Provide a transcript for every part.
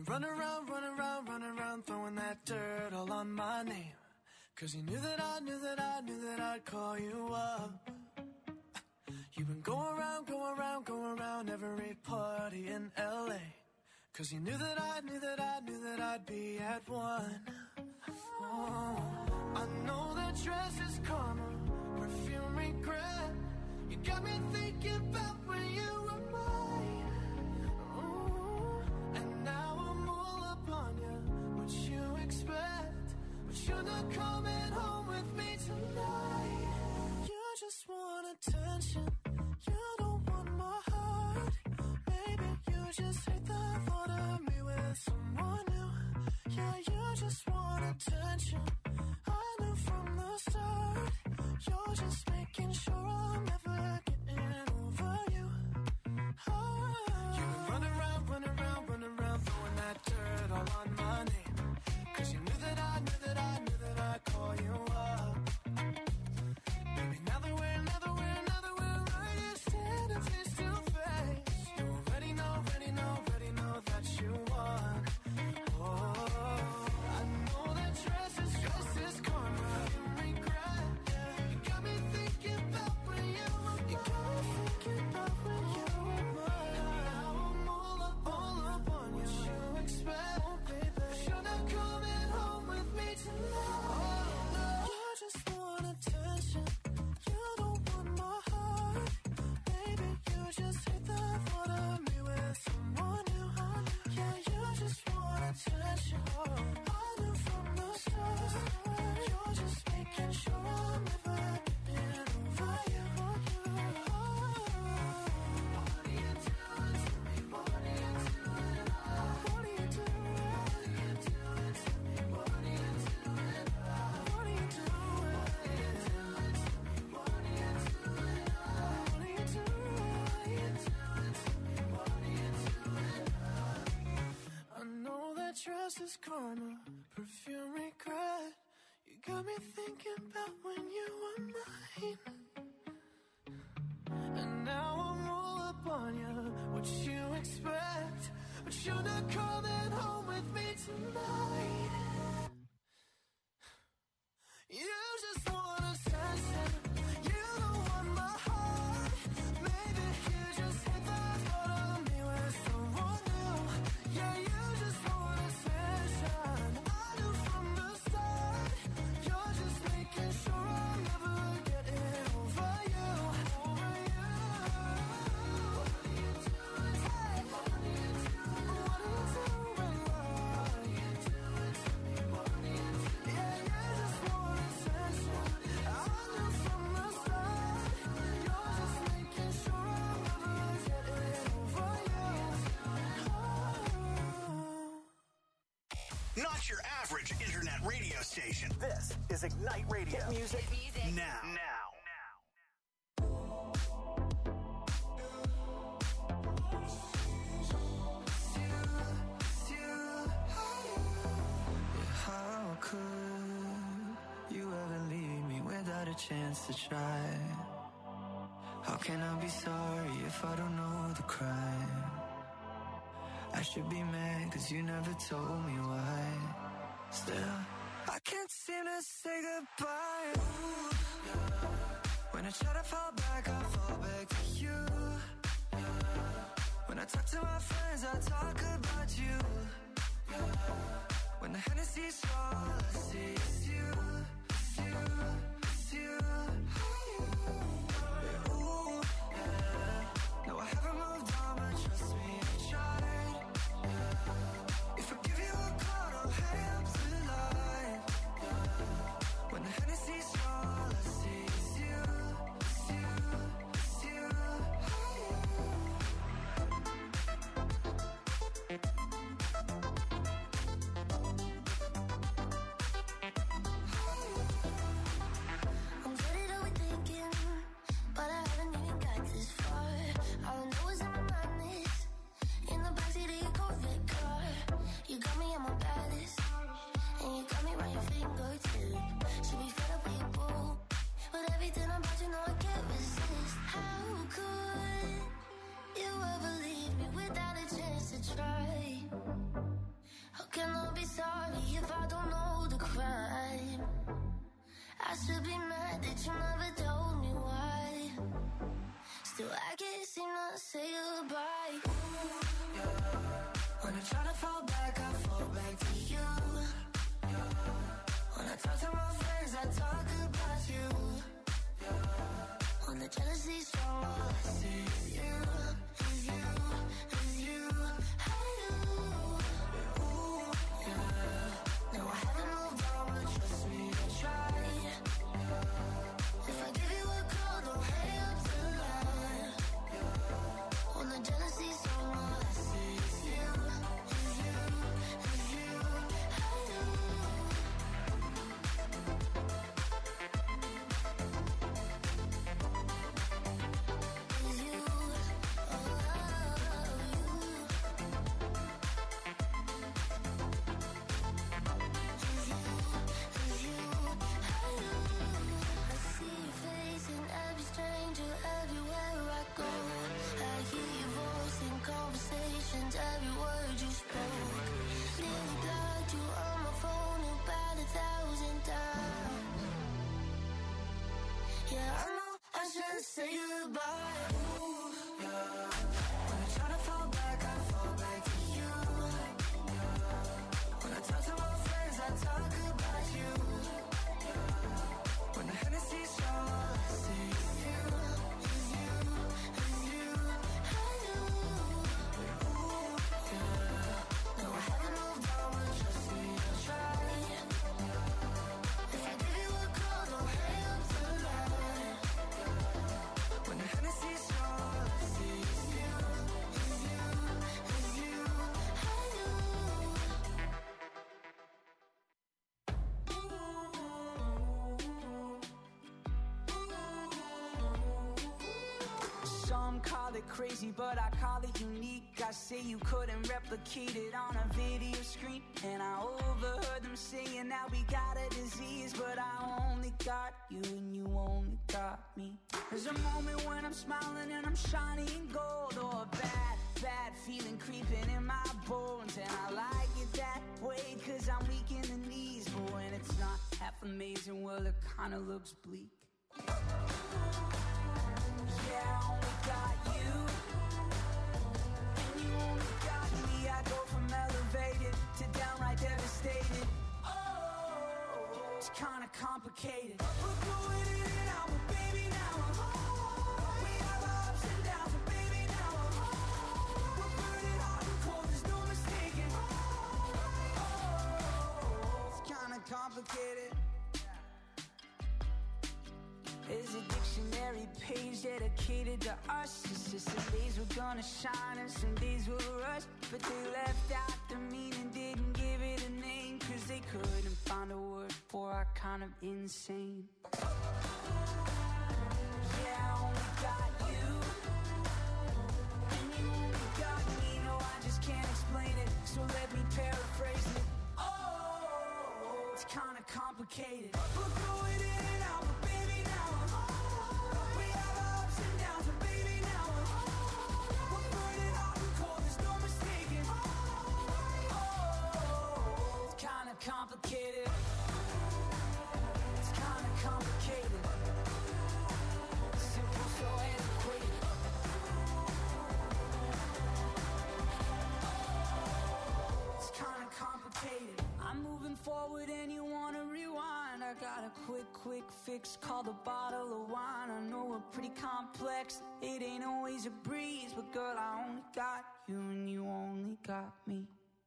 Run around, throwing that dirt all on my name. 'Cause you knew that I'd call you up. You've been going around every party in LA. 'Cause you knew that I'd be at one. Oh, I know that dress is karma, perfume regret. You got me thinking about when you were mine. Oh, and now I'm all up on you. What you expect? But you're not coming home with me tonight. You just want attention. You don't want my heart. Maybe you just hate the thought of me with someone new. Yeah, you just want attention. I knew from the start. You're just making sure I'm never getting over you. Oh. You run around, throwing that dirt all on my name. 'Cause you knew that I'd call you up. Baby, now that we're right here standing face to face. You already know that you won. Oh, I know that dress is karma, regret. You got me thinking about when you were mine. Now I'm all up on you. What you expect, baby? You're not coming home with me tonight. You just want attention. You don't want my heart. Baby, you just hate the thought of me with someone new. Yeah, you just want attention. I knew from the start. You're just making sure I'm never getting over you. What are you doing to me? What are you doing? What are you doing? To me? What are you doing? What are you doing? What are you doing? What are you doing? I know that dress is karma, perfume regret. You got me thinking about when you were mine. And now I'm all up on you. What you expect? But you're not coming home with me tonight. You just want attention. You don't want my heart. Maybe you just hate the thought of me with someone new. Yeah, you just want attention. I knew from the start. You're just making sure I'm never getting over you. What are you doing? Hey, what are you doing? What are you doing? What are you doing? Yeah, you just want attention. I knew from the start. You're just making sure I'm never getting over you. Oh. Not your average internet radio station. This is Ignite Radio. Music. Now. How could you ever leave me without a chance to try? How can I be sorry if I don't know the crime? I should be mad 'cause you never told me why. Still, I can't seem to say goodbye. Ooh, yeah. When I try to fall back, I fall back to you. Yeah. When I talk to my friends, I talk about you. Yeah. When the Hennessy's all I see is you, it's you, it's you. Yeah, ooh, yeah. No, I haven't moved on, but trust me, I tried. Yeah. If I give you a call, don't hang up the line. Yeah. When the Hennessy's all I see is you, it's you, it's you. jealousy strong, all I see is you, is you, is you. I do. Ooh, yeah. No, I haven't moved on, but trust me, I tried. If I give you a call, don't hang up the line. When the jealousy strong, all I see is you, is you, is you. I do. Every word you spoke, nearly blocked you on my phone about 1,000 times. Yeah, I know I should say goodbye. Ooh, yeah. When I try to fall back, I fall back to you. Yeah. When I talk to my friends, I talk about you. Yeah. When the Hennessy's strong, all I see is you, is you, is you. I do. No, I haven't moved on, but trust me, I tried. If I give you a call, don't hang up the line. When the Hennessy's strong, all I see is you, is you, is you. I do. Some call it crazy, but I call it unique. I say you couldn't replicate it on a video screen. And I overheard them saying that we got a disease, but I only got you and you only got me. There's a moment when I'm smiling and I'm shining gold, or a bad feeling creeping in my bones. And I like it that way, cause I'm weak in the knees. But when it's not half amazing, well, it kinda looks bleak. Yeah, I only got you, and you only got me. I go from elevated to downright devastated. Oh, it's kinda complicated. We're going in and out, but baby, now we have our ups and downs, but baby, now we're burning hot and cold, there's no mistaking. Oh, it's kinda complicated. There's a dictionary page dedicated to us. It's just some days we're gonna shine and some days we'll rush. But they left out the meaning, didn't give it a name, cause they couldn't find a word for our kind of insane. Yeah, I only got you, and you only got me. No, I just can't explain it, so let me paraphrase it. Oh, it's kinda complicated. We're going in and out, but baby, now we have our ups and downs, but baby, now we're burning hot and cold, there's no mistaking. Oh, it's kinda complicated. It's kinda complicated. Simple, so antiquated. It's kinda complicated. I'm moving forward and you wanna rewind. I got a quick fix called a bottle of wine. I know we're pretty complex, it ain't always a breeze, but girl, I only got you and you only got me.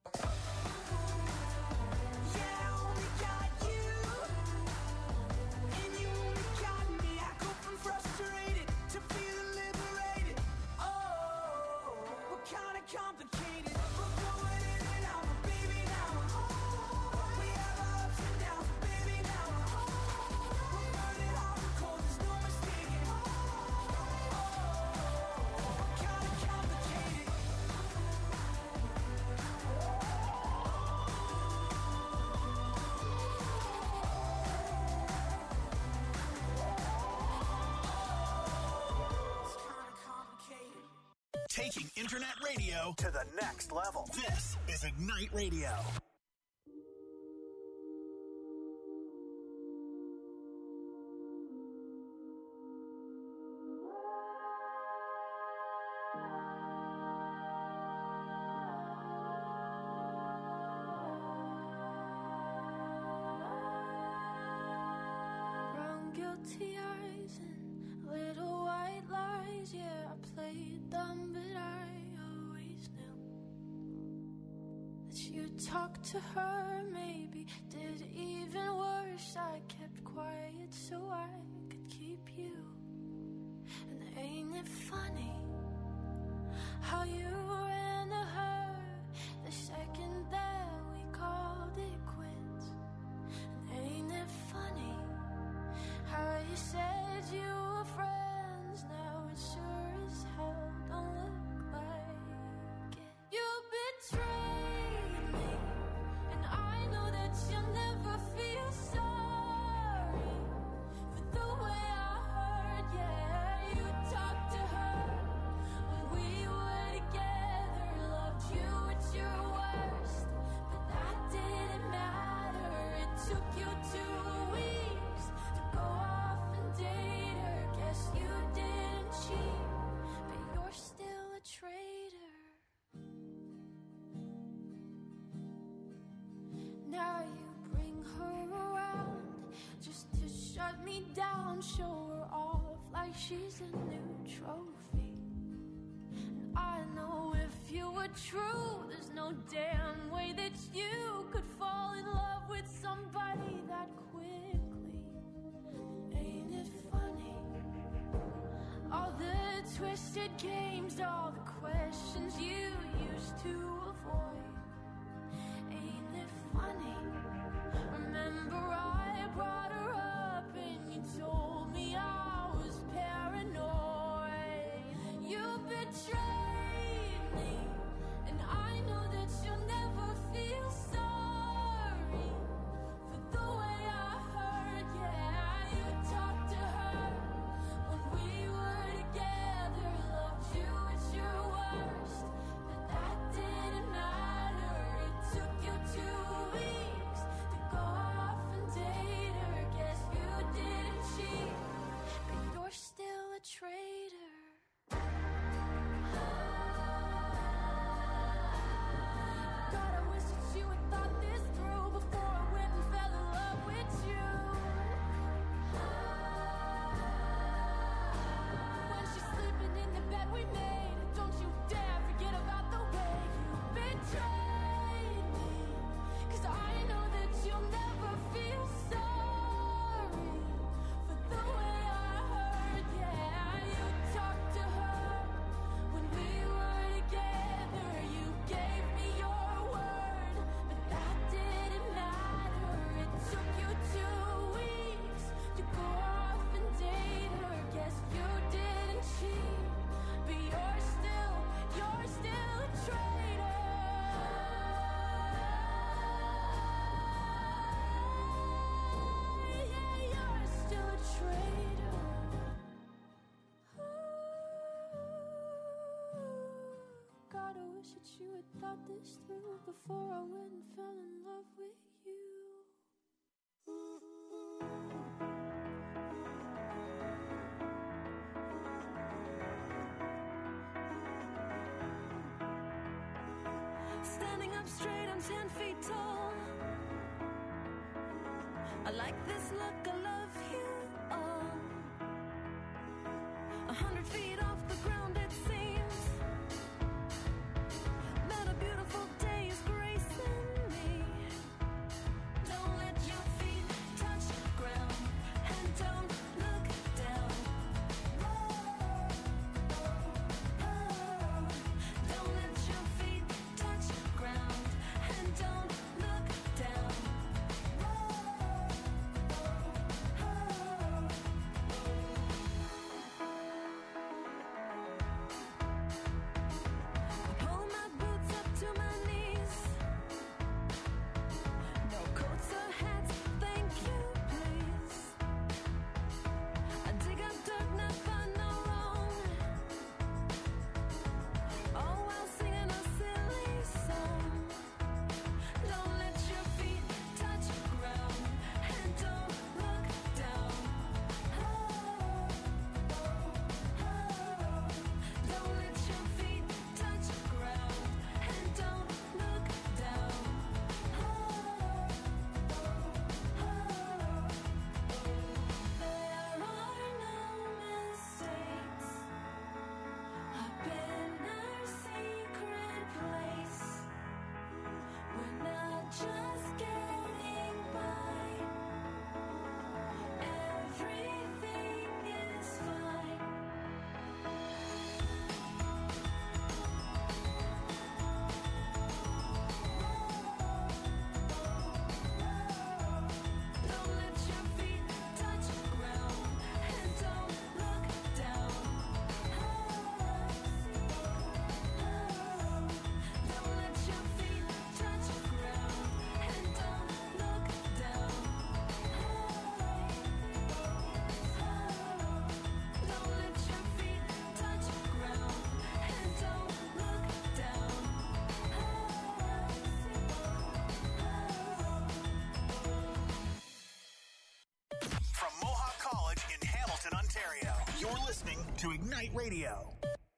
Yeah, I only got you, and you only got me. I go from frustrated to feeling liberated. Oh, we're kinda complicated. We're going in and out, but baby, now we have our ups and downs, but baby, now we're burning hot and cold, there's no mistaking. Oh, we're kinda complicated. It's kinda complicated. Taking internet radio to the next level. This is Ignite Radio. Brown guilty eyes and little white ways, yeah, I played dumb, but I always knew that you'd talk to her, maybe did even worse. I kept quiet so I could keep you. And ain't it funny how you ran to her the second that we called it quits? And ain't it funny how you said you were friends, now it sure as hell don't look like it. You betrayed me, and I know that you'll never feel sorry for the way I hurt. Yeah, you talked to her when we were together, loved you at your worst, but that didn't matter. It took you 2 weeks to go off and date her. Guess you didn't cheat, but you're still a traitor. Now you bring her around just to shut me down, show her off like she's a new trophy. And I know if you were true, there's no damn way that you could fall in love with somebody that quickly. Ain't it funny? All the twisted games, all the questions you used to avoid. Ain't it funny? Remember I brought her up and you told me I was paranoid. You betrayed me, and I know that you'll never feel sorry for the way I hurt. Yeah, you talked to her when we were together, loved you at your worst, but that didn't matter. It took you 2 weeks to go off and date her. Guess you didn't cheat, but you're still a traitor. God, I wish that you had thought this through before I went and fell in love with you. When she's sleeping in the bed we made, don't you dare forget about the way you betrayed me. 'Cause I know that you'll never feel sorry for the way I hurt. Yeah, you talked to her when we were together. You gave me your word, but that didn't matter. It took you 2 weeks to go off and date her. Guess you didn't cheat, but you're still a traitor. Yeah, you're still a traitor. God, I wish that you had thought this through before I went and fell in love with you. Standing up straight, I'm 10 feet tall. I like this look, I love you all. 100 feet off the ground it seems. Met a beautiful day is gracing me. Don't let your feet touch ground, and don't look down. Don't let your feet touch ground, and don't look down. to Ignite Radio.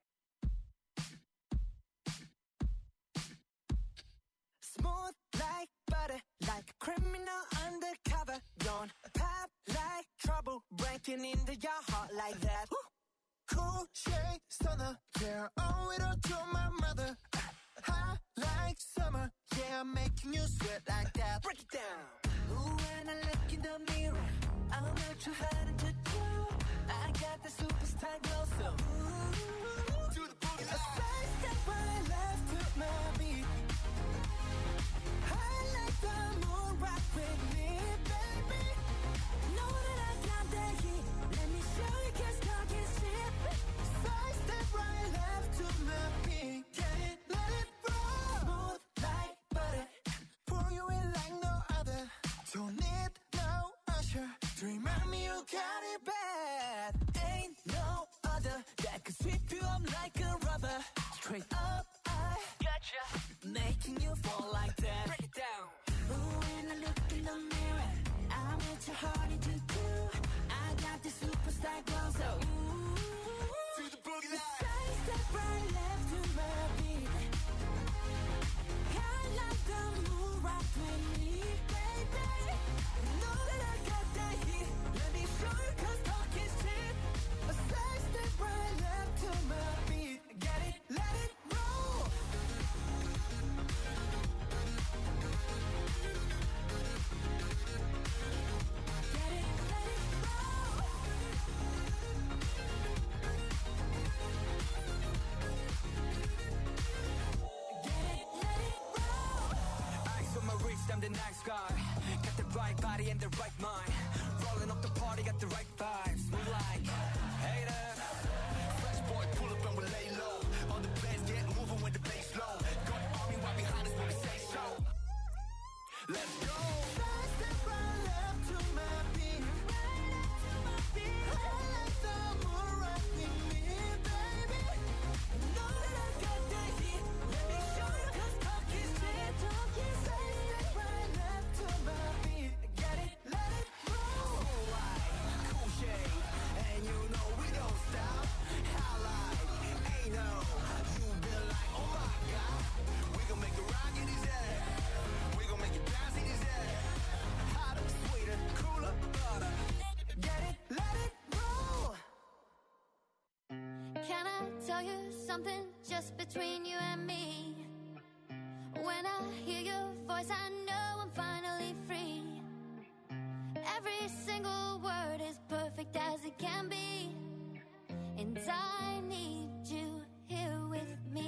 Smooth like butter, like a criminal undercover. Don't pop like trouble, breaking into your heart like that. Cool shade stunner, yeah, owe it all to my mother. Hot like summer, yeah, I'm making you sweat like that. Break it down. Ooh, when I look in the mirror, I'm not too hard to do. I got the superstar glow, so ooh, to the boogie line. A side step right left to my beat. I like the moon rock with me, baby. Know that I got that heat. Let me show you, 'cause talk is cheap. Side step right left to my beat. Get it, let it roll. Smooth like butter. Pour you in like no other. Don't need no usher to remind me you got it bad. Ain't no other that could sweep you up like a rubber. Straight up, I gotcha, making you fall like that. Break it down. Ooh, when I look in the mirror, I'm what your heart into do. I got the superstar glow, so ooh, to the boogie line. Side step right left to my beat. I like the moon rock with me, baby. Know that I got that heat. Let me show you, 'cause talk is cheap. A side step right left to my beat. Get it, let it roll. Get it, let it roll. Get it, let it roll. Eyes on my wrist, I'm the nice guy. Got the right body and the right mind. Rolling up the party, got the right vibes. We like haters. Fresh boy, pull up and we lay low. On the bass, get moving with the bass low. Got the army right behind us when we say so. Let's go. Side step right left to my beat. I like the moon rock with me, baby. Know that I got that heat. Let me show you, 'cause talk is cheap. Side step right left to my beat. Get it, let it roll. Cool light, cool shade, and you know we don't stop. Highlight, ain't no, you been like, oh my God. We gon' make it rock in his head. We gon' make it bounce in his head. Hotter, sweeter, cooler, butter. Get it, let it roll. Can I tell you something just between you and me? When I hear your voice, I know I'm finally free. Every single word is perfect as it can be. And I need you here with me.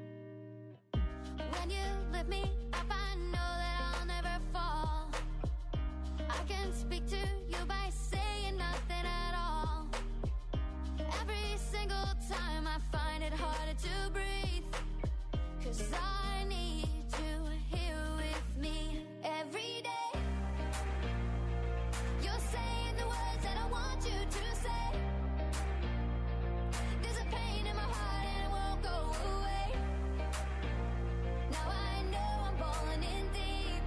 When you lift me up, I know that I'll never fall. I can speak to you by saying nothing at all. Every single time I find it harder to breathe, 'cause I need you here with me every day. You're saying the words that I want you to say. There's a pain in my heart and it won't go away. Now I know I'm falling in deep.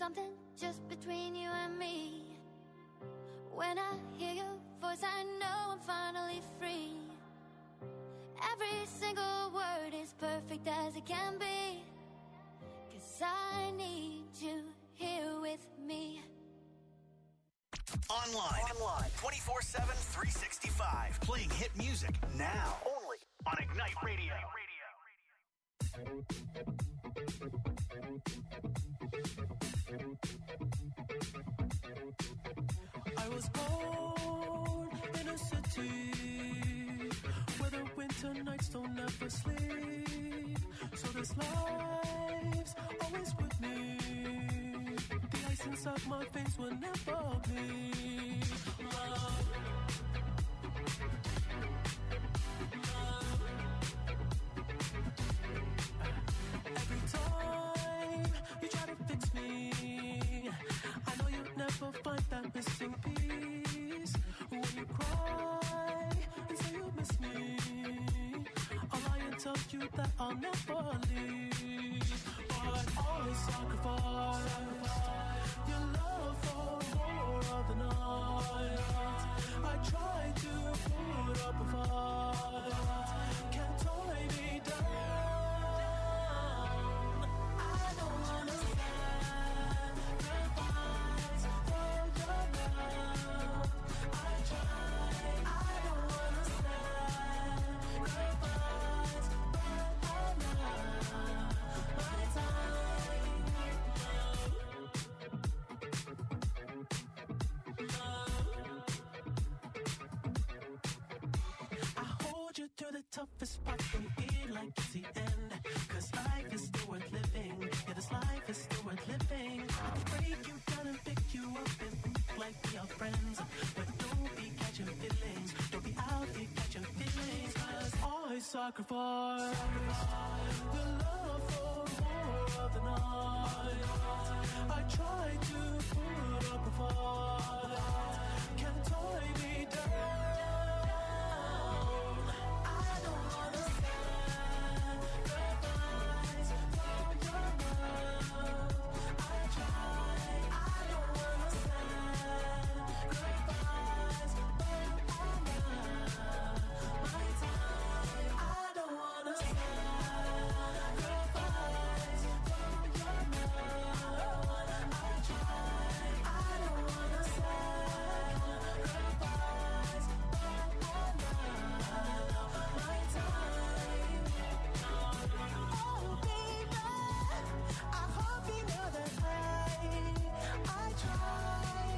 something just between you and me. When I hear your voice, I know I'm finally free. Every single word is perfect as it can be. 'Cause I need you here with me. Online 24/7, 365. Playing hit music now. Only on Ignite Radio. I was born in a city where the winter nights don't ever sleep. So this life's always with me. The ice inside my veins will never bleed. Love. Every time you try to fix me, I know you'll never find that missing piece. When you cry and say you miss me, I'll lie and tell you that I'll never leave. But always sacrifice your love for more of the night. I try to put up a fight, can't tie me down. I don't wanna sacrifice for your love. I try, I don't wanna sacrifice, but I love my time. I hold you through the toughest part, don't feel like it's the end. 'Cause life is still worth living. Yeah, this life is still worth living. I can break you down and pick you up and like we are friends. But don't be catching feelings. Don't be out here catching feelings. 'Cause I sacrifice your love for more of the night. I try to put up a fight, can't tie me down. I don't wanna sacrifice for your love. I try, I don't wanna sacrifice, but I love my time. I don't wanna sacrifice for your love. I try, I don't wanna sacrifice, but I love my time. Oh baby, I hope you know that I try.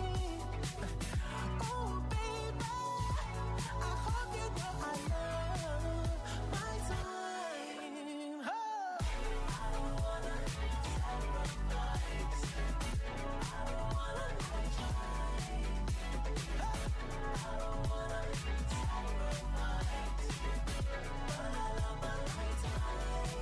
Oh baby, I hope you know I love my time. Oh. I don't wanna sacrifice. I don't wanna try. I don't wanna sacrifice, but I love my time.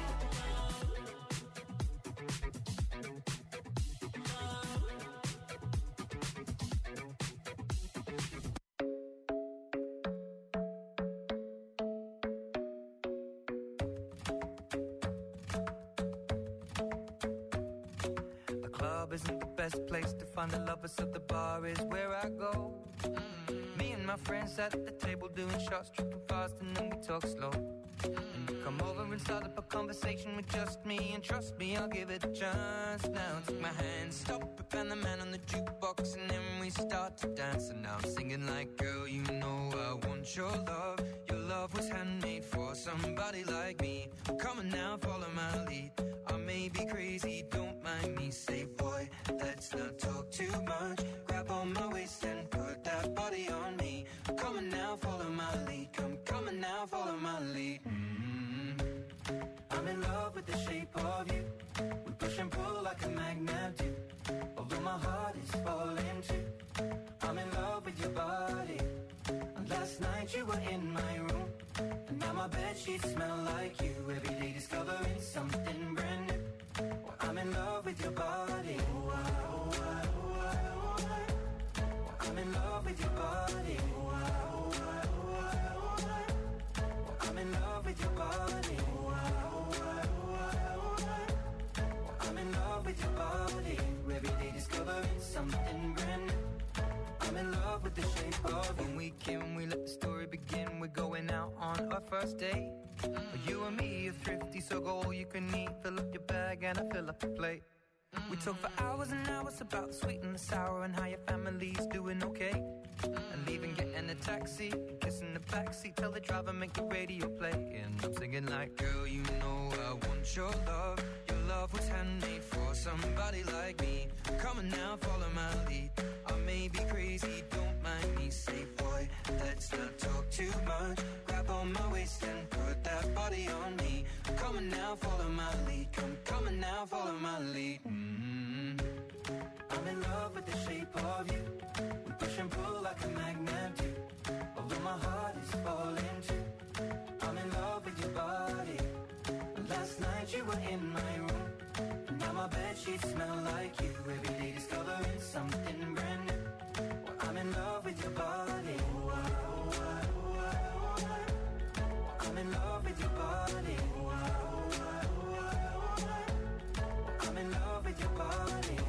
The club isn't the best place to find the lovers, so the bar is where I go. Me and my friends at the table doing shots, tripping fast, and then we talk slow. And you come over and start up a conversation with just me, and trust me, I'll give it a chance. Now take my hand, stop it, and the man on the jukebox, and then we start to dance. And now I'm singing like, girl, you know I want your love. Your love was handmade for somebody like me. Come on now, follow my lead. I may be crazy, don't mind me. Say, boy, let's not talk too much. Grab on my waist and put that body on me. Come on now, follow my lead. Come on now, follow my lead. I'm in love with the shape of you. We push and pull like a magnet do. Although my heart is falling too. I'm in love with your body. And last night you were in my room, and now my bedsheets smell like you. Every day discovering something brand new. Well, I'm in love with your body. Oh, I, oh, I, oh, I, oh, I. Well, I'm in love with your body. Oh, I, oh, I, oh, I, oh, I. Well, I'm in love with your body. Oh, I, oh, I, oh, I, oh, I. Well, I'm in love with your body. Can we let the story begin? We're going out on our first date. You and me are thrifty, so go all you can eat. Fill up your bag and I fill up the plate. We talk for hours and hours about the sweet and the sour and how your family's doing okay. And even getting a taxi, kissing the backseat, tell the driver make the radio play. And I'm singing like, girl, you know I want your love. Your love was handmade for somebody like me. Come on now, follow my lead. I may be crazy, don't mind me. Say, boy, let's not talk too much. Grab on my waist and put that body on me. Come on now, follow my lead. Come on now, follow my lead. I'm in love with the shape of you. We push and pull like a magnet do. Although my heart is falling too. I'm in love with your body. Last night you were in my room. Now my bedsheets smell like you. Every day discovering something brand new. Well, I'm in love with your body. I'm in love with your body. I'm in love with your body.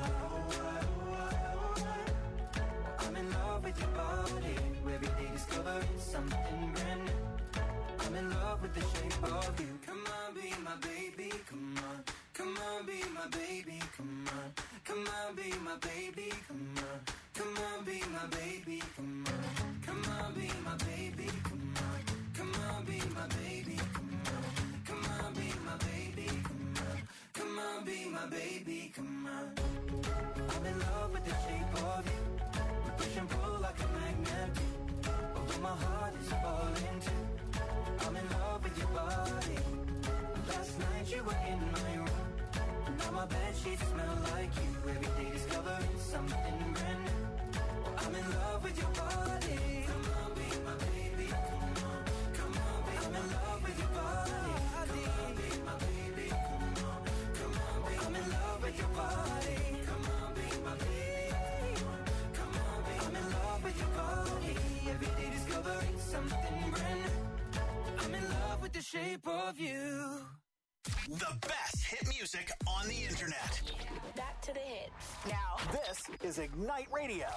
I'm in love with your body. Every day discovering something brand new. I'm in love with the shape of you. Come on, be my baby, come on. Come on, be my baby, come on. Come on, be my baby, come on. Come on, be my baby, come on. Come on, be my baby, come on. Come on, be my baby, come on. Come on, be my baby, come on. Come on, be my baby, come on. I'm in love with the shape of you. We push and pull like a magnet do. Although my heart is falling too. I'm in love with your body. Last night you were in my room. Now my bedsheets smell like you. Every day discovering something brand new. I'm in love with your body. Come on, be my baby. Come on, come on, be I'm in love with your body. Come on, be my baby. Come on, come on, be I'm in love with your body. Come on, be my baby. Come on, be I'm in love with your body. Every day discovering something brand new. I'm in love with the shape of you. The best hit music on the internet. Back to the hits. Now, this is Ignite Radio.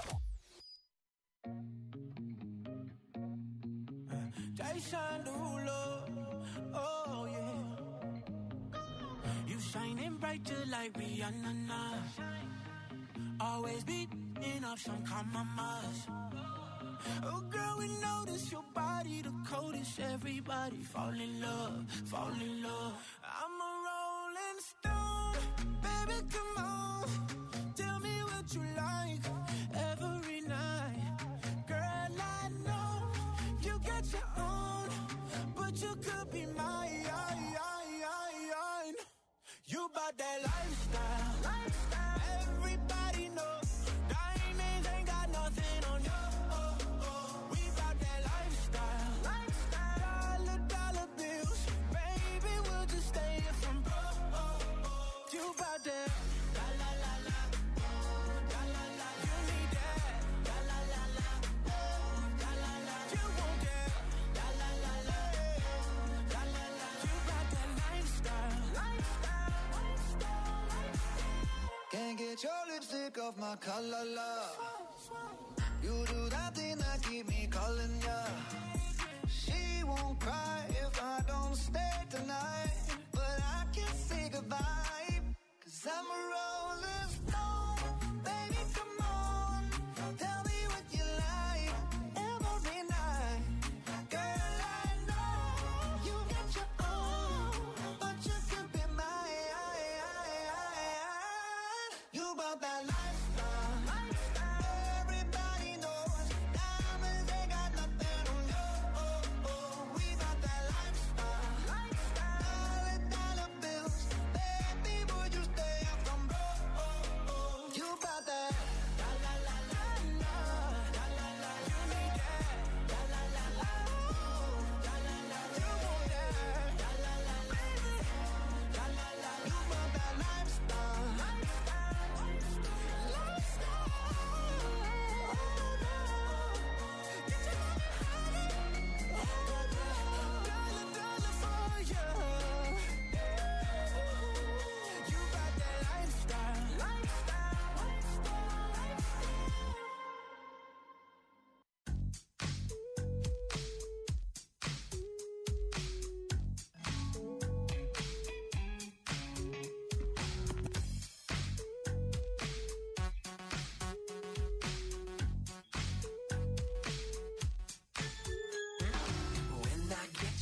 Jason Derulo, oh yeah. You shining bright just like Rihanna now. Always beating up some compromise. Oh girl, we notice your body the coldest. Everybody fall in love, fall in love. I'm a rolling stone, baby, come on. Tell me what you like every night. Girl, I know you got your own, but you could be mine. You bout that lifestyle, lifestyle. Everybody knows diamonds ain't got nothing on you. We bout that lifestyle, lifestyle. Dollar bills, baby, we'll just stay here from broke. You bout that la la la la, la la la. You need that la la la la, la la la. You want that la la la la, la la la. You bout that lifestyle, lifestyle. Can't get your lipstick off my collar, love. You do that thing that keep me calling ya. She won't cry if I don't stay tonight, but I can't say goodbye, 'cause I'm a rolling stone. Baby, come on, tell me what you like every night. Girl, I know you got your own, but you could be mine. You about that lifestyle, lifestyle. Everybody knows diamonds ain't got nothing on you. We about that lifestyle.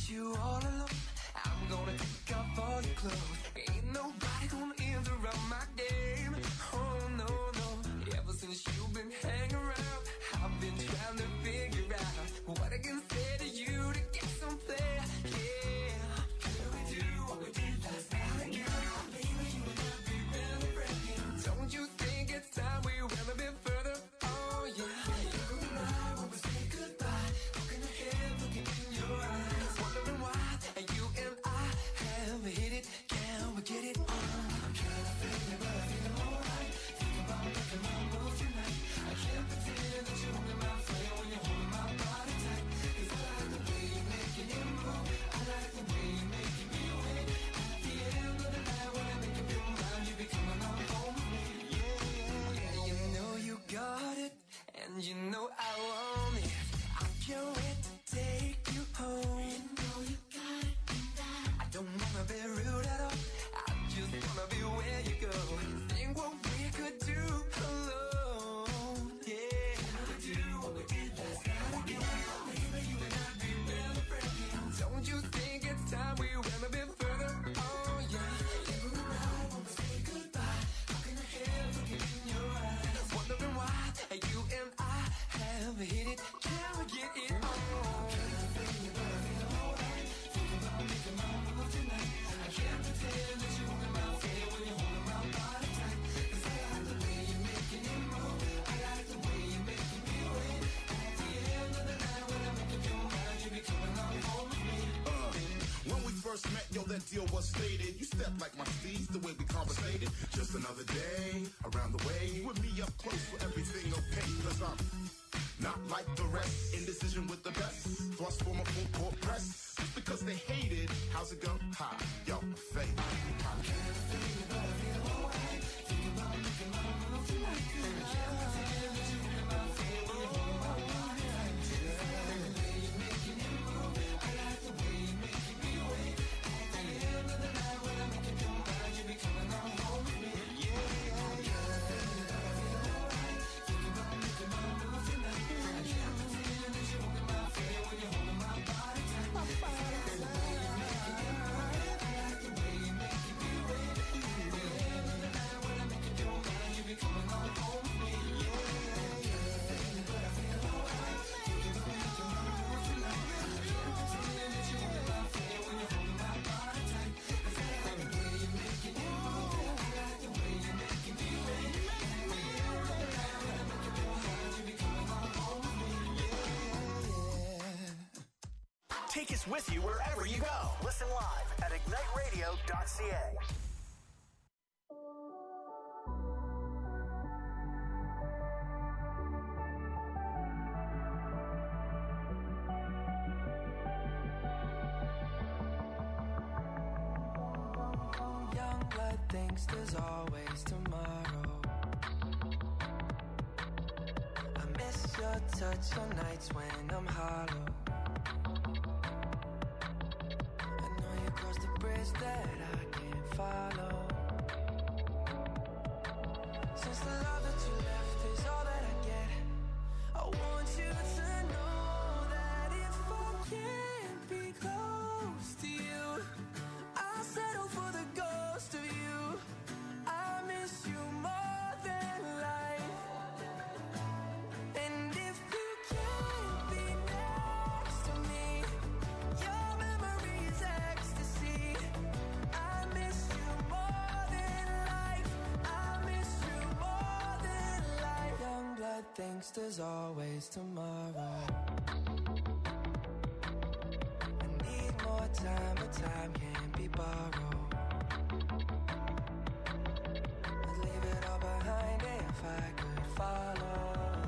you all alone. I'm gonna take off all your clothes. Ain't nobody gonna interrupt my game. Oh no, no. Ever since you've been hanging around, I've been trying to figure out what I can say to you to get some play. Yeah. Can we do what we did last night again? Baby, you and I be really breaking. Don't you think it's time we went a bit further? Oh yeah. You and I, when we say goodbye, looking ahead, looking in your eyes, wondering why you and I have hit it. Can we get it on? I'm trying to feel it, but I feel alright. Think about making my move tonight. I can't pretend that you're in my flame when you're holding my body tight. 'Cause I like the way you're making it move. I like the way you're making me wait. At the end of the night, when I make up your mind, you be coming on home with me. Yeah, yeah, yeah. You know you got it, and you know I want it. I can't wait to take you home. You know you got it, and I don't wanna be rude at all. I just wanna be where you go. Think what we could do alone. Yeah. Can we do what we did last night again? Maybe you and I be really breaking. Don't you think it's time we went a bit further? Oh yeah. You and I, when we say goodbye, looking ahead, looking in your eyes, wondering why you and I have hit it. Can we get it on? Can I feel you, but I feel alright. Think about making my move tonight. I can't pretend that you in my way when you're holding my body tight. 'Cause I like the way you're making it move. I like the way you're making me wait. At the end of the night, when I make up your mind, you be coming on home with me. When we first met, yo, that deal was stated. You stepped like my steeds, the way we conversated. Just another day, around the way. With me up close for everything okay. 'Cause I'm not like the rest. Indecision with the best. Thrust for my full court press. Just because they hated, how's it go? Ha, yo, fade. Take us with you wherever you go. Listen live at igniteradio.ca. Young blood thinks there's always tomorrow. I miss your touch on nights when I'm hollow. I know you crossed the bridge that I can't follow. Since the love that you left is all that I get, I want you to know that if I can't be close to you, I'll settle for the ghost of you. I miss you more than life. And if you can't be next to me, your memory is ecstasy. I miss you more than life. I miss you more than life. Young blood thinks there's always tomorrow. I need more time, but time can't be borrowed. I'd leave it all behind if I could follow.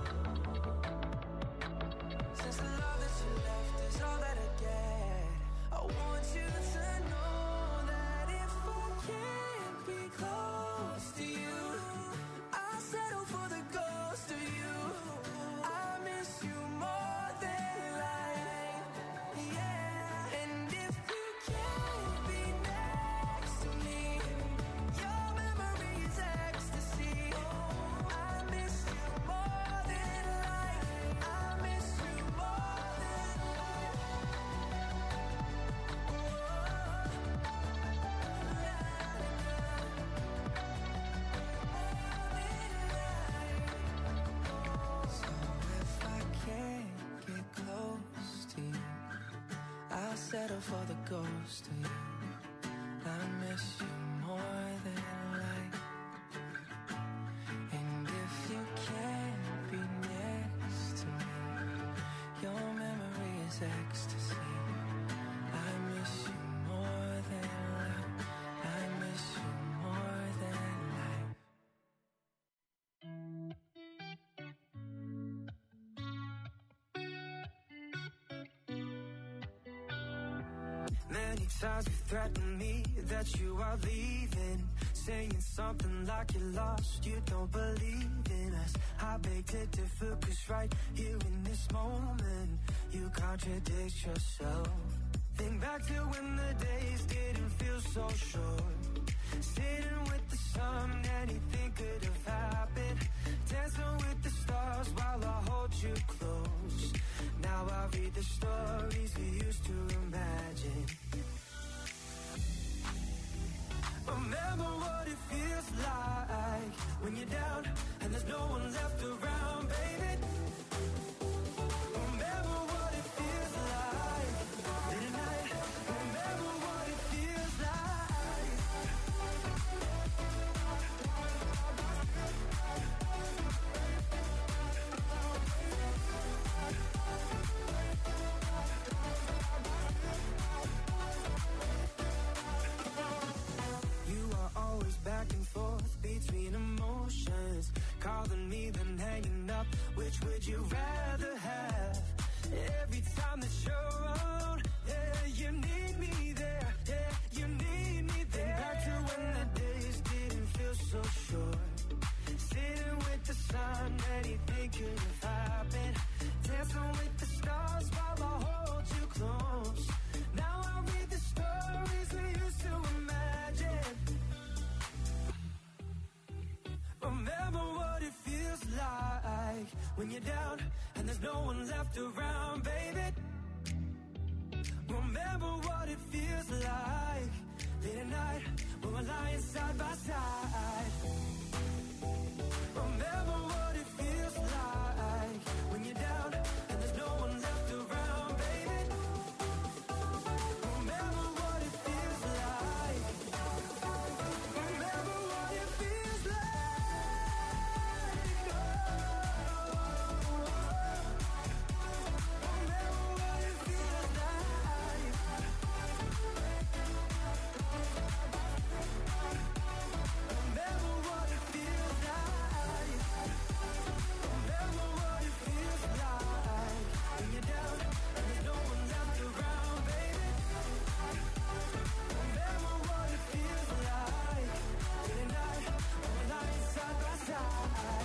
Since the love that you left is all that I get, I want you to know that if I can't be close to you, I'll settle for the ghost of you. I miss you more than life. Yeah. And if you can't be next to me, your memory is ecstasy. I miss you letter for the ghost of you. I miss you more than life. And if you can't be next to me, your memory is ecstasy. I miss you more than life. I miss you more than life. Many times you threatened me that you are leaving, saying something like you're lost, you don't believe in us. I beg to differ, 'cause right here in this moment you contradict yourself. Think back to when the days didn't feel so short, sitting with the sun, anything could have happened, dancing with the stars while I hold you close. Now I read the stories we used to imagine. Remember what it feels like when you're down and there's no one left around, baby. Remember what it feels like late at night. Remember what it feels like. You are always back and forth between emotions, calling me then hanging up. Which would you rather have? Every time that you're around, yeah, you need me there, yeah, you need me there. Back to when the days didn't feel so short, sitting with the sun, anything could have happened, dancing with the stars while I hold you close. Now I read the stories we used to imagine. Remember what it feels like when you're down and there's no one left around, baby. Remember what it feels like late at night when we're lying side by side. Remember what it feels like when you're down and there's no one left around, baby. Remember what it feels like. Remember what it feels like. Remember what it feels like. Remember what it feels like. Remember what it feels like when you're down and there's no one left around, baby. Remember what it feels like late at night when we're lying side by side.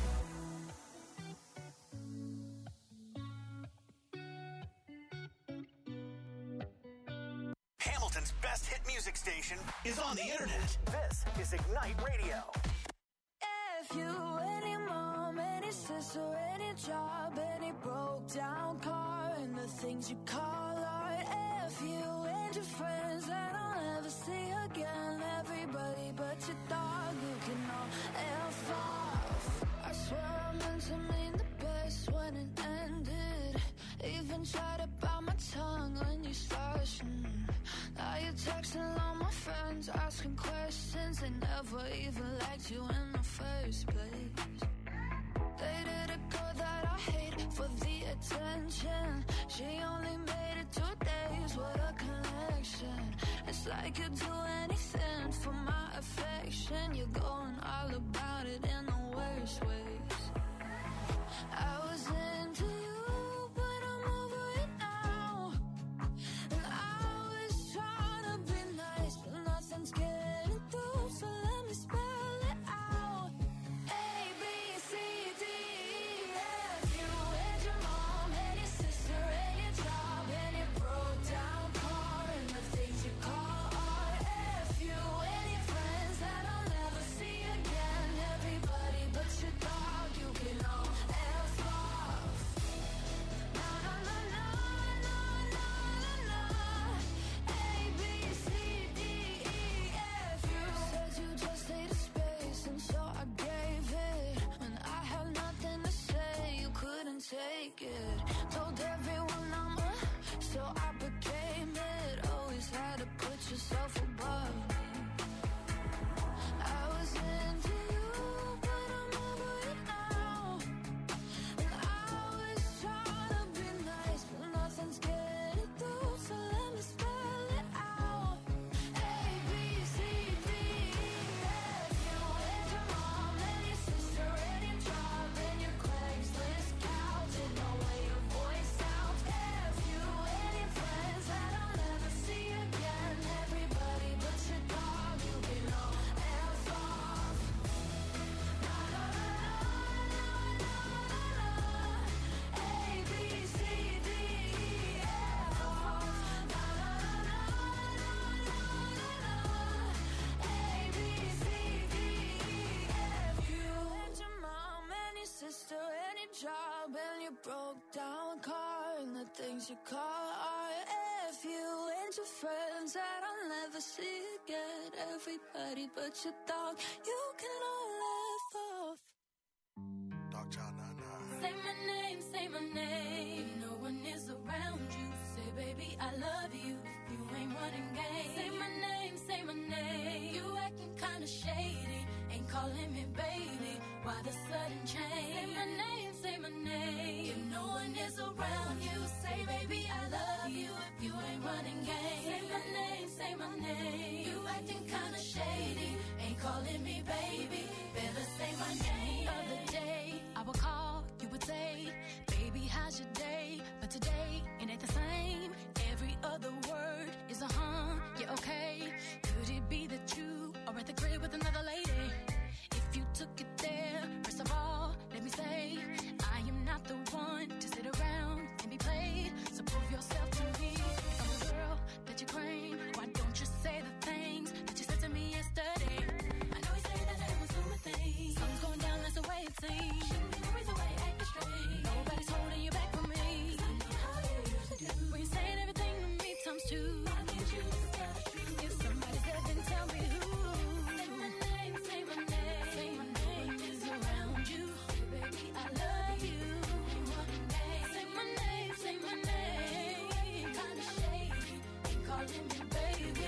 Hamilton's best hit music station is on the internet. This is Ignite Radio. If you, any mom, any sister, any job, any broke down car, and the things you call art. If you and your friends that I'll never see again, everybody but your dog, you can all F off. I swear I meant to mean the best when it ended. Even tried to bite my tongue when you started. Now you're texting all my friends, asking questions. They never even liked you in the first place. Dated a girl that I hate for the attention. She only made it 2 days, what a connection. It's like you'd do anything for my affection. You're going all about it in the worst ways. I was into you, but I'm over it now. And I was trying to be nice, but nothing's getting through, so let me spell it out. A, B, C, D, E, F. You and your mom and your sister and your job and your broke down car and the things you call art. F you and your friends that I'll never see again. Everybody but your dog, you can all F off. Na na na na na na na. A, B, C, D, E, F. You said you just needed space, and so I gave it. When I had nothing to say, you couldn't take it. Told everyone I'm a, so I became it. Oh, broke down car and the things you call RF. You and your friends that I'll never see again. Everybody but your dog, you can all laugh off. Dog Child 99. Say my name, say my name. No one is around you. Say, baby, I love you. You ain't running game. Say my name, say my name. You acting kinda shady. Ain't calling me baby. Why the sudden change? Say my name, say my name. If no one is around you, say, baby, I love you. If you ain't running game. Say my name, say my name. You acting kinda shady. Ain't calling me baby. Better say my name. Other day, I would call, you would say, baby, how's your day? But today, it ain't the same. Every other word is a yeah, okay. Could it be that you are at the crib with another lady? If you took it there, first of all, let me say, I am not the one to sit around and be played. So prove yourself to me. If I'm the girl that you claim, why don't you say the things that you said to me yesterday? I know you say that I was doing things. Something's going down, that's the way it seems. There is a way acting straight. Nobody's holding you back from me. 'Cause I know how you used to do. When you saying everything to me times two. Why can't you just tell the truth? If somebody said, then tell me who. Say my name, say my name. Say my name is around you. Say, baby, I love you. Ain't running game. Say my name, say my name. Kinda shady. Ain't calling me baby.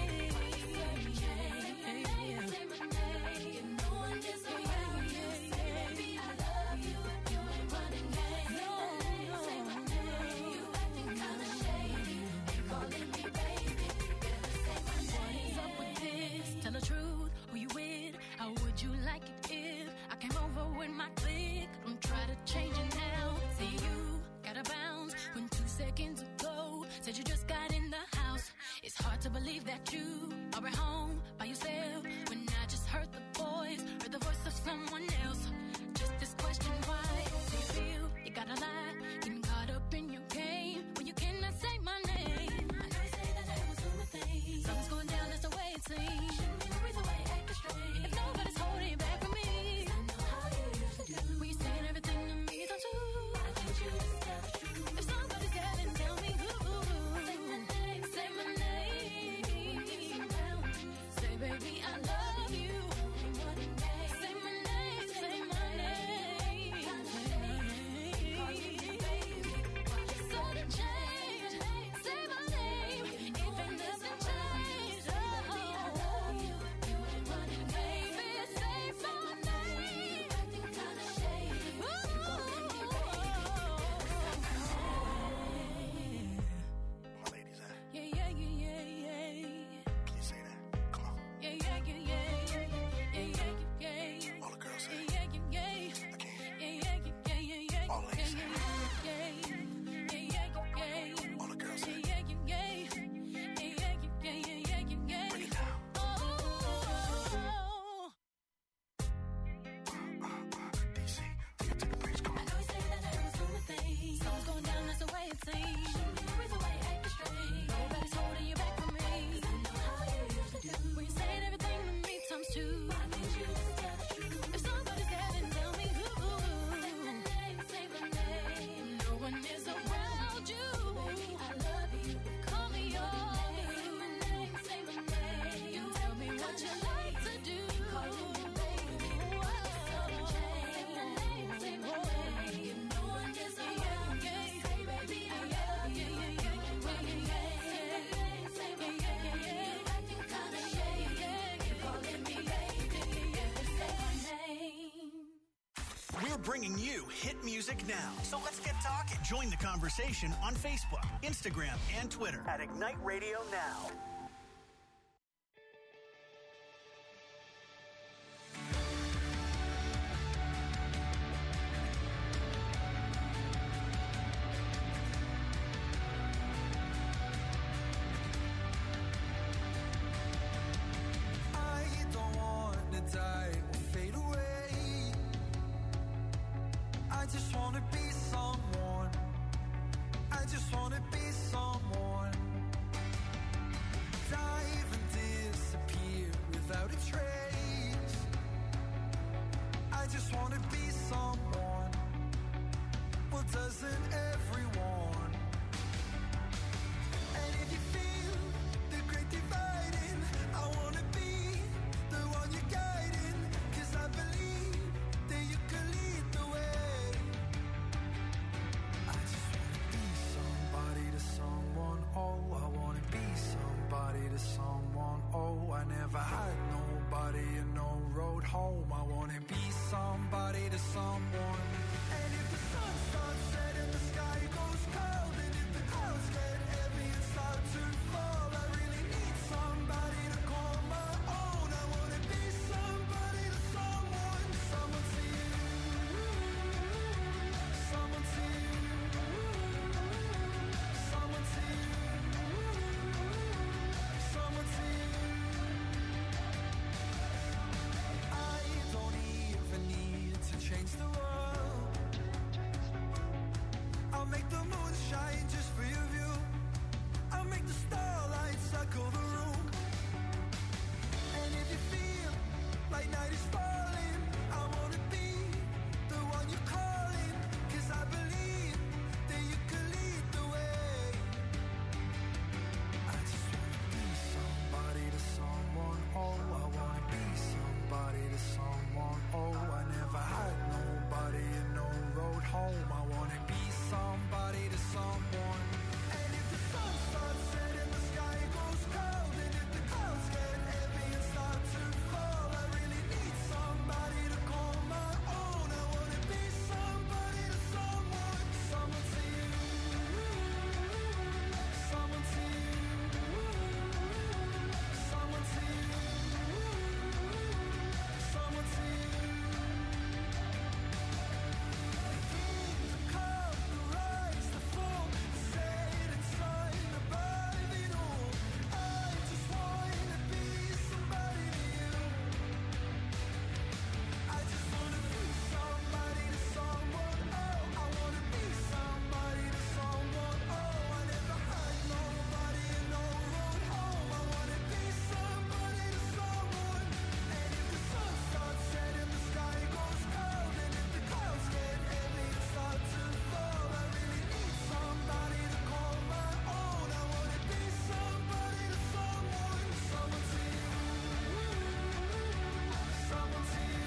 Say my name, say my name. If no one is around you, say, baby, I love you. If you ain't running game. Say my name. You acting kinda shady. Ain't calling me baby. Better say my name. What is up with this? Tell the truth, who you with? How would you like it if I came over with my clique? Don't try to change it now. Say you gotta bounce when 2 seconds ago said you just got in the house. It's hard to believe that you are at home by yourself when I just heard the voice of someone else. Just this question, why do you feel you gotta lie? Getting caught up in your game when you cannot say my name. I know you say that I was doing the thing. Something's going down, that's the way it seems. There is a way acting straight. If nobody's holding you back from me, 'cause I know how you used to do. When you saying everything to me, don't you? Why can't you just tell the truth? If somebody's there, then tell me who. Say my name, say my name. Say, baby, I love you. Ain't running game. Say my name, say my name. Kinda shady. Calling me baby. Why the sudden change? Say my name. If it doesn't change, baby, I love you. If you ain't running game, baby, say my name. Acting kinda shady. Calling me baby. My ladies, Yeah, yeah, yeah, yeah, yeah. can you say that? Come on. Yeah, yeah, yeah, yeah, yeah, yeah, yeah, yeah. All the girls say Yeah, yeah, yeah, yeah. I can't. Yeah, yeah, yeah, yeah, yeah. All the ladies say Yeah, yeah, yeah, yeah. All the girls say Yeah, yeah, yeah, yeah. Yeah, yeah, yeah, yeah, yeah. Bring it down. Oh. DC, take it to the bridge. Come I on. know you say that I was doing the thing. Something's going down, that's the way it seems. There is a way acting straight. Nobody's holding you back from me. 'Cause I know how you used to do. When you saying everything to me times two. Why can't you just tell the truth? If somebody's there, then tell me who. Say my name, say my name. No one is around you. Baby, I love you. Call me your say my name, say my name. You tell me what you like to do. Calling me baby. Sudden change. Say my name, say my name. If no one is around you, say, baby, I love you. Say my name, say my name. Acting kinda shady. Calling me baby. Say my name. We're bringing you hit music now. So let's get talking. Join the conversation on Facebook, Instagram, and Twitter at Ignite Radio Now. I don't wanna die or fade away. I just wanna be someone. I just wanna be someone. to someone. Oh, I never had nobody and no road home. I wanna be somebody to someone. And if the sun starts setting, the sky goes cold, and if the clouds get heavy and start to fall, I really need somebody to call my own. I wanna be somebody to someone. Someone to you, someone to you, someone to you, someone to you. I don't even need to change the world. I'll make the moon shine just for your view. I'll make the starlight circle the room. And if you feel like night is falling, I wanna be the one you're calling. 'Cause I believe that you can lead the way. I just wanna be somebody to someone. Oh, I wanna be somebody to someone. Oh, I never had nobody and no road home. I wanna be somebody to someone. And if the sun starts setting, the sky goes cold, and if the clouds get heavy and start to fall, I really need somebody to call my own. I wanna be somebody to someone. Someone to you, someone to you, someone to you, someone to you. Kings have come, the rise, the fall, the setting sun above it all. I just wanna be somebody to you. I just wanna be somebody to someone. Oh, I wanna be somebody to someone. Oh, I never had nobody and no road home. I wanna be somebody to someone. And if the sun starts setting, the sky goes cold, and if the clouds get heavy and start to fall, I really need somebody to call my own. I wanna be somebody to someone. Someone to you, someone to you,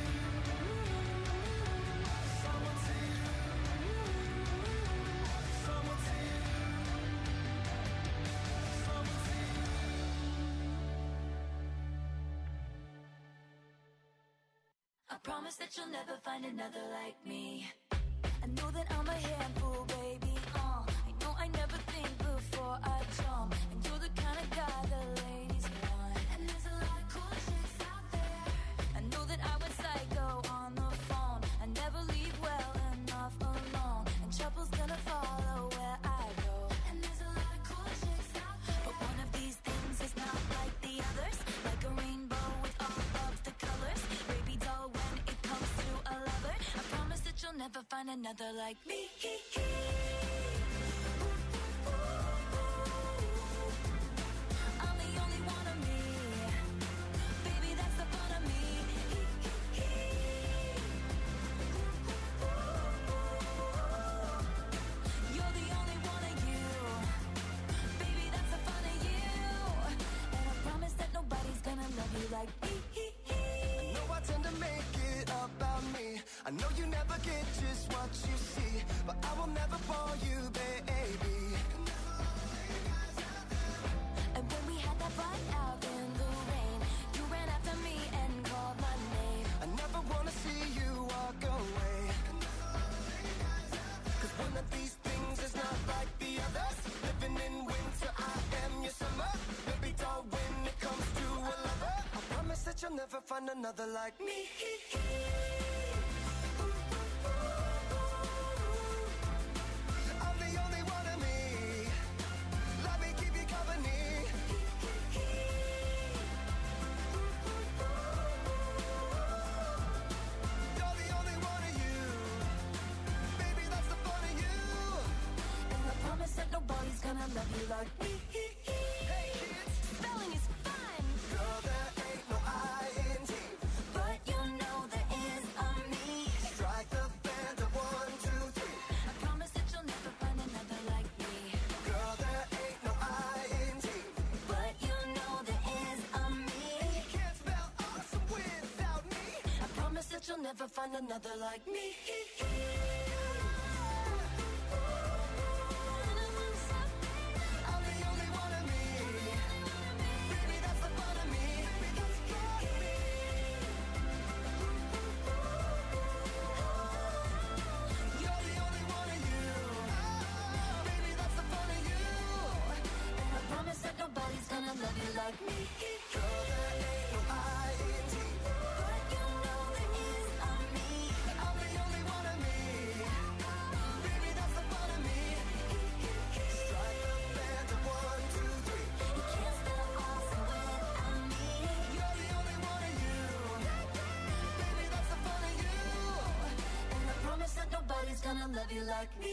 someone to you, someone to you, someone to you. I promise that you'll never find another like me. I know that I'm a handful, baby. I know I never think before I jump, and you're the kind of guy the ladies want. And there's a lot of cool chicks out there. I know that I went psycho on the phone. I never leave well enough alone, and trouble's gonna follow where I go. And there's a lot of cool chicks out there, but one of these things is not like the others. Like a rainbow with all of the colors. Baby doll, when it comes to a lover, I promise that you'll never find another like me. I'm the only one of me. Baby, that's the fun of me. You're the only one of you. Baby, that's the fun of you. And I promise that nobody's gonna love you like me. I know I tend to make it about me. I know you never get just what you see, but I will never bore you, baby. And when we had that fight out in the rain, you ran after me and called my name. I never wanna see you walk away. 'Cause one of these things is not like the others. Living in winter, I am your summer. Baby doll, when it comes to a lover, I promise that you'll never find another like me. I'm the only one of me. Let me keep you company. You're the only one of you. Baby, that's the fun of you. And I promise that nobody's gonna love you like me. Hey kids, Spelling is fun, girl, there ain't no I-N-G. but you know there is a me. Strike the band of 1, 2, 3. I promise that you'll never find another like me. Girl, there ain't no I-N-G. But you know there is a me. You can't spell awesome without me. I promise that you'll never find another like me. I'm the only one of me. Baby, like me. Girl, there ain't no I-N-T. But you know there is a me. I'm the only one of me. Baby, that's the fun of me. Strike the band to 1, 2, 3. You can't stop us when I'm me. You're the only one of you. Baby, that's the fun of you. And I promise that nobody's gonna love you like me.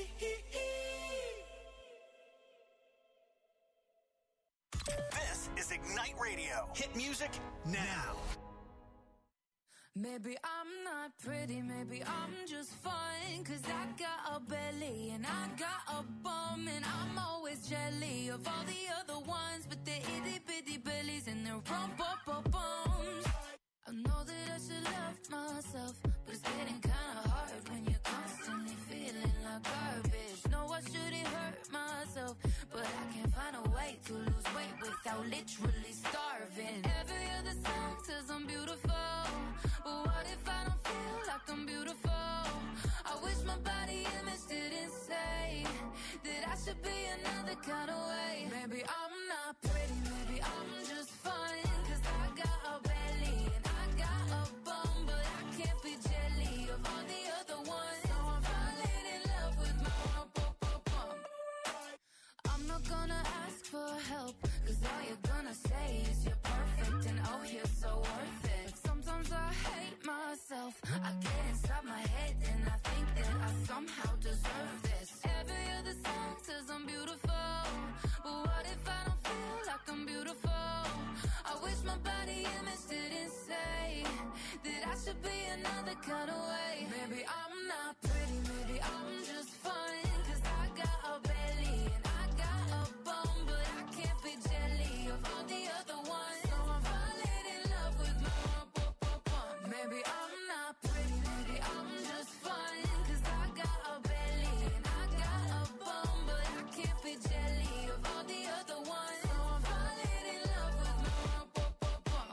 This is Ignite Radio. Hit music now. Maybe I'm not pretty, maybe I'm just fine. Cause I got a belly and I got a bum. And I'm always jelly of all the other ones. But they're itty bitty bellies and they're rump-up-up-bums. I know that I should love myself, but it's getting kinda hard when you're constantly feeling like garbage. No, I shouldn't hurt myself, but I can't find a way to lose weight without literally starving. Every other song says I'm beautiful, but what if I don't feel like I'm beautiful? I wish my body image didn't say that I should be another kind of way. Maybe I'm not pretty, maybe I'm just fine. Cause I got a belly and I got a bum, but I can't be jelly of all the other ones. So I'm falling in love with my rump-up-up-bum. I'm not gonna ask for help, cause all you're gonna say is you're perfect and oh you're so worth it. Sometimes I hate myself, I get inside my head and I think that I somehow deserve this. Every other song says I'm beautiful, but what if I don't feel like I'm beautiful? I wish my body image didn't say that I should be another kind of way. Maybe I'm not pretty, maybe I'm just fine. Cause I got a belly and I got a bum, but I can't be jelly of all the other ones. So I'm falling in love with my rump-up-up-bum. Maybe I'm not pretty, maybe I'm just fine. Cause I got a belly and I got a bum, but I can't be jelly of all the other ones. So I'm falling in love with my rump-up-up-bum.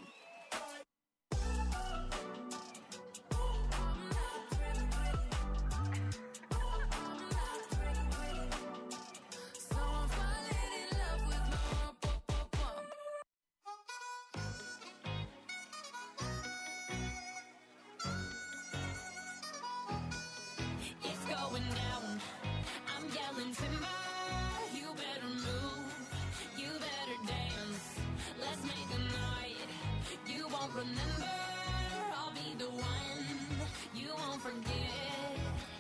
I'm not pretty, pretty. I'm not pretty, pretty. So I'm falling in love with my rump-up-up-bum. It's going down. I'm yelling timber. You better move. You better dance. Let's make a night you won't remember. I'll be the one you won't forget.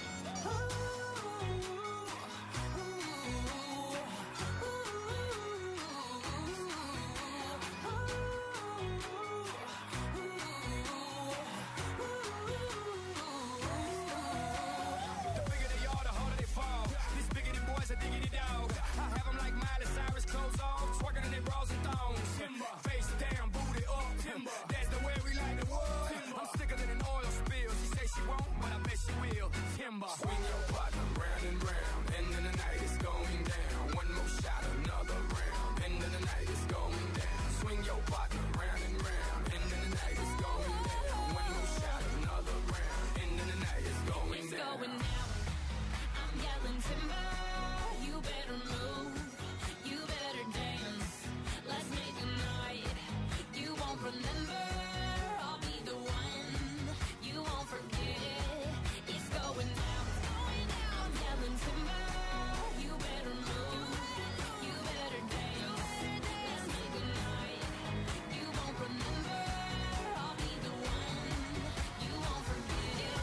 The bigger they are, the harder they fall. These biggity boys are diggity dog. I have them like Miley Cyrus, clothes off, twerking in their bras and thongs. Face down, booty up. That's the way we like the world. I'm sicker than an oil spill. She say she won't, but I bet she will. Timber. Swing your partner round and round, and then the night is going down. One more shot, another round, and then the night is going down. Swing your partner round and round, and then the night is going down. One more shot, another round, and then the night is going It's down. going down. I'm yelling timber. You better move. You better dance. Let's make a night you won't remember. I'll be the one you won't forget. It's going down. It's going down. I'm yelling timber. You better move. You better dance. Let's make a night you won't remember. I'll be the one you won't forget.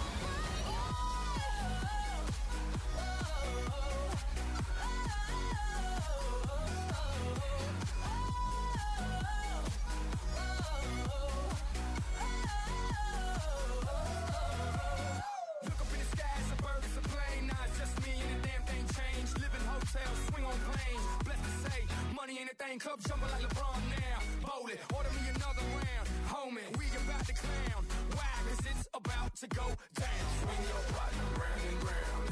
Look up in the sky, it's a bird, it's a plane. Nah, it's just me and the damn thing changed. Live in hotels, swing on planes. Blessed to say, money ain't a thing. Club jumping like LeBron now. Bowl it, order me another round. Homie, we about to clown. Why? Cause it's about to go down. Swing your partner round and round,